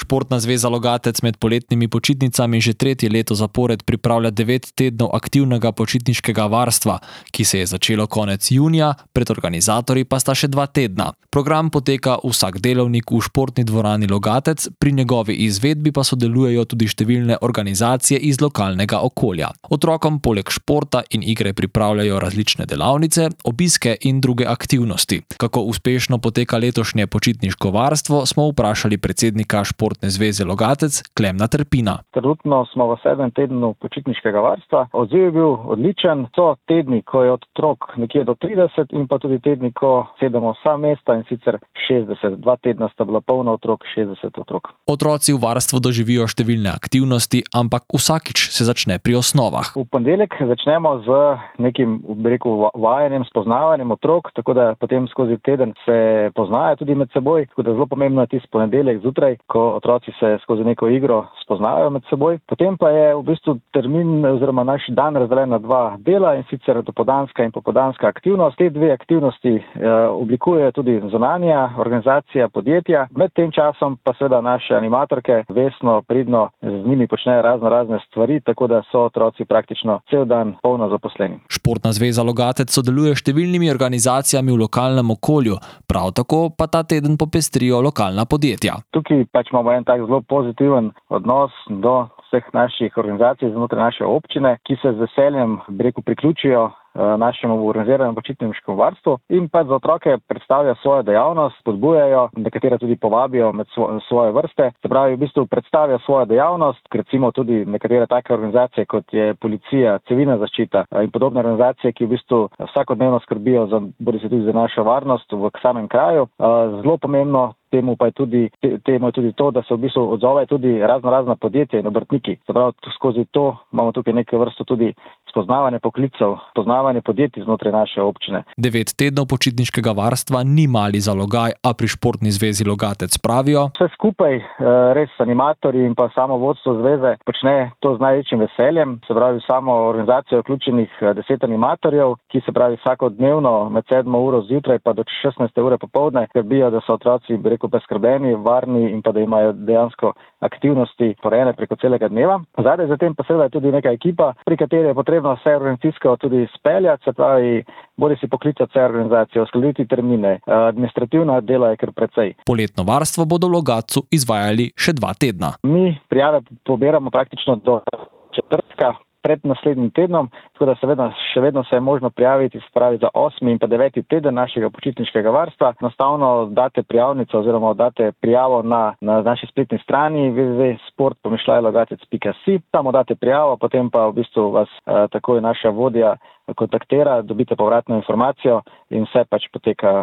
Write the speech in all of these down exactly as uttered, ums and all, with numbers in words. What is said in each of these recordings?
Športna zveza Logatec med poletnimi počitnicami že tretje leto zapored pripravlja devet tednov aktivnega počitniškega varstva, ki se je začelo konec junija, pred organizatorji pa sta še dva tedna. Program poteka vsak delovnik v športni dvorani Logatec, pri njegovi izvedbi pa sodelujejo tudi številne organizacije iz lokalnega okolja. Otrokom poleg športa in igre pripravljajo različne delavnice, obiske in druge aktivnosti. Kako uspešno poteka letošnje počitniško varstvo, smo vprašali predsednika Športne zveze Logatec Klemna Trpina. Trenutno smo v sedmem tednu počitniškega varstva. Odziv je bil odličen. So tedni, ko je otrok nekje do trideset in pa tudi tedni, ko sedemo vsa mesta in sicer šestdeset. Dva tedna sta bila polna otrok, šestdeset otrok. Otroci v varstvu doživijo številne aktivnosti, ampak vsakič se začne pri osnovah. V ponedeljek začnemo z nekim, bi rekel, vajanjem, spoznavanjem otrok, tako da potem skozi teden se poznajo tudi med seboj, tako da zelo pomembno je tisti ponedeljek zjutraj, ko otroci se skozi neko igro spoznajo med seboj. Potem pa je v bistvu termin oziroma naš dan razdeljen na dva dela, in sicer dopoldanska in popoldanska aktivnost. Te dve aktivnosti eh, oblikujejo tudi zunanja organizacija podjetja. Med tem časom pa seveda naše animatorke vesno, pridno z njimi počnejo razno razne stvari, tako da so otroci praktično cel dan polno zaposleni. Športna zveza Logatec sodeluje s številnimi organizacijami v lokalnem okolju, prav tako pa ta teden popestrijo lokalna podjetja. Tukaj pač imamo en tak zelo pozitiven odnos do vseh naših organizacij znotraj naše občine, ki se z veseljem, bi rekel, priključijo našemu organiziranemu počitniškemu varstvu in pa za otroke predstavljajo svojo dejavnost, spodbujajo, nekatere tudi povabijo med svoje vrste. Se pravi, v bistvu predstavljajo svojo dejavnost, recimo tudi nekatere take organizacije, kot je policija, civilna zaščita in podobne organizacije, ki v bistvu vsakodnevno skrbijo za, bodisi tudi za našo varnost v samem kraju. Zelo pomembno temu pa je tudi, temu je tudi to, da se v bistvu odzovejo tudi razno razna podjetja in obrtniki. Se pravi, skozi to imamo tukaj nekaj vrsto tudi spoznavanje poklicev, spoznavanje podjetij znotraj naše občine. Devet tednov počitniškega varstva ni mali zalogaj, a pri Športni zvezi Logatec pravijo: Vse skupaj, res animatorji in pa samo vodstvo zveze počne to z največjim veseljem. Se pravi, samo organizacijo vključenih deset animatorjev, ki se pravi vsakodnevno med sedmo uro zjutraj pa do šestnajste ure popoldne skrbijo, da so otroci, bi rekel, preskrbeni, varni in pa da imajo dejansko aktivnosti porejene preko celega dneva. Zadaj zatem pa seveda je tudi neka ekipa, pri kateri je potrebno vse organizacijsko tudi speljati, se pravi, bodi si poklicati vse organizacije, uskladiti termine, administrativna dela je kar precej. Poletno varstvo bodo v Logatcu izvajali še dva tedna. Mi prijave pobiramo praktično do četrtka pred naslednjim tednom, tako da seveda še vedno se je možno prijaviti, se pravi za osmi in pa deveti teden našega počitniškega varstva. Enostavno date prijavnico oziroma date prijavo na, na naši spletni strani w w w pika sport pomišljaj logatec pika si. Tam date prijavo, potem pa v bistvu vas eh, takoj naša vodja kontaktira, dobite povratno informacijo in vse pač poteka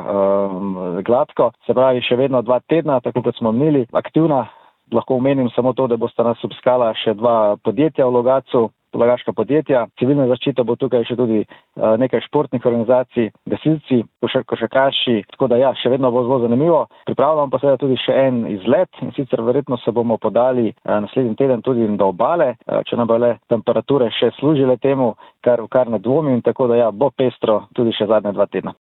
eh, gladko. Se pravi, še vedno dva tedna, tako kot smo imeli, aktivna. Lahko omenim samo to, da boste nas obiskala še dva podjetja v Logatcu, polagaška podjetja. Civilna zaščita bo tukaj še tudi uh, nekaj športnih organizacij, gasilci, košarkaši, tako da ja, še vedno bo zelo zanimivo. Pripravljamo pa seveda tudi še en izlet in sicer verjetno se bomo podali uh, naslednji teden tudi do obale, uh, če nam bo le temperature še služile temu, kar, kar ne dvomim, tako da ja, bo pestro tudi še zadnje dva tedna.